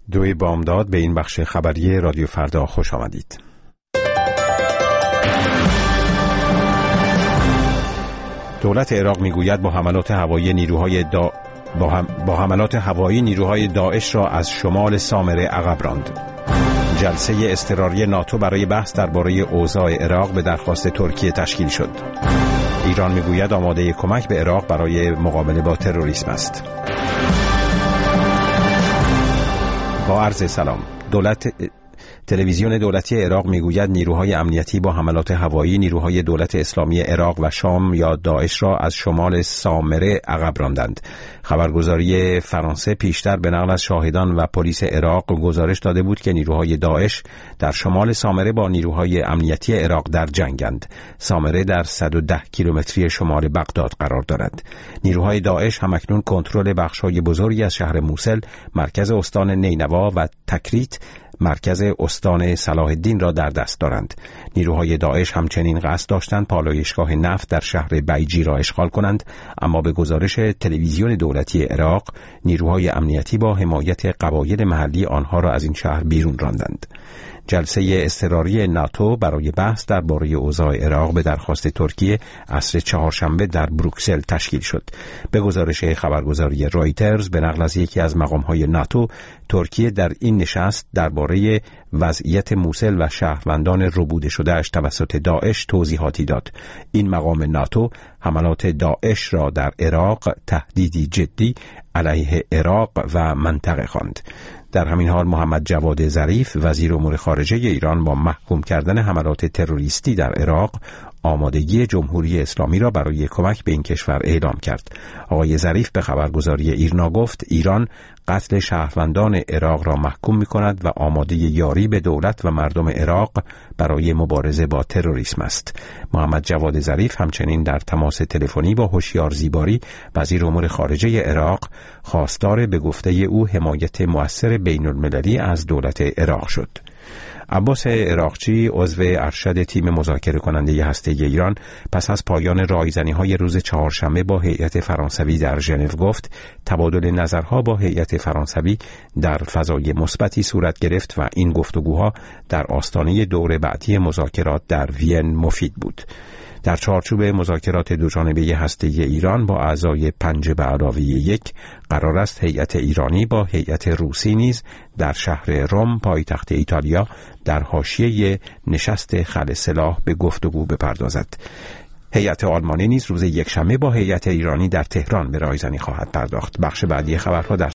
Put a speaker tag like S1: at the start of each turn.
S1: دوی بامداد به این بخش خبری رادیو فردا خوش آمدید. دولت عراق میگوید با حملات هوایی نیروهای داعش را از شمال سامره عقب راند. جلسه اضطراری ناتو برای بحث درباره اوضاع عراق به درخواست ترکیه تشکیل شد. ایران میگوید آماده کمک به عراق برای مقابله با تروریسم است. با عرض سلام. تلویزیون دولتی عراق میگوید نیروهای امنیتی با حملات هوایی نیروهای دولت اسلامی عراق و شام یا داعش را از شمال سامره عقب راندند. خبرگزاری فرانسه پیشتر به نقل از شاهدان و پلیس عراق گزارش داده بود که نیروهای داعش در شمال سامره با نیروهای امنیتی عراق در جنگند. سامره در 110 کیلومتری شمال بغداد قرار دارد. نیروهای داعش همکنون کنترل بخش‌های بزرگی از شهر موصل، مرکز استان نینوا و تکریت، مرکز استان صلاح الدین را در دست دارند. نیروهای داعش همچنین قصد داشتند پالایشگاه نفت در شهر بیجی را اشغال کنند، اما به گزارش تلویزیون دولتی عراق نیروهای امنیتی با حمایت قبایل محلی آنها را از این شهر بیرون راندند. جلسه اضطراری ناتو برای بحث درباره اوضاع عراق به درخواست ترکیه عصر چهارشنبه در بروکسل تشکیل شد. به گزارش خبرگزاری رایترز به نقل از یکی از مقام‌های ناتو، ترکیه در این نشست درباره وضعیت موصل و شهروندان ربوده شده‌اش توسط داعش توضیحاتی داد. این مقام ناتو حملات داعش را در عراق تهدیدی جدی علیه عراق و منطقه خواند. در همین حال محمد جواد ظریف وزیر امور خارجه ایران با محکوم کردن حملات تروریستی در عراق آمادگی جمهوری اسلامی را برای کمک به این کشور اعلام کرد. آقای ظریف به خبرگزاری ایرنا گفت ایران قتل شهروندان عراق را محکوم می‌کند و آماده یاری به دولت و مردم عراق برای مبارزه با تروریسم است. محمد جواد ظریف همچنین در تماس تلفنی با هوشیار زیباری وزیر امور خارجه عراق خواستار به گفته او حمایت مؤثر بین‌المللی از دولت عراق شد. عباس عراقچی عضو ارشد تیم مذاکره کننده هسته ایران پس از پایان رایزنی‌های روز چهارشنبه با هیئت فرانسوی در ژنو گفت تبادل نظرها با هیئت فرانسوی در فضای مثبتی صورت گرفت و این گفتگوها در آستانه دور بعدی مذاکرات در وین مفید بود. در چارچوب مذاکرات دوجانبه هسته ایران با اعضای 5+1 قرار است هیئت ایرانی با هیئت روسی نیز در شهر روم پایتخت ایتالیا در حاشیه نشست خلع سلاح به گفتگو بپردازد. هیئت آلمانی نیز روز یکشنبه با هیئت ایرانی در تهران به رایزنی خواهد پرداخت. بخش بعدی خبرها در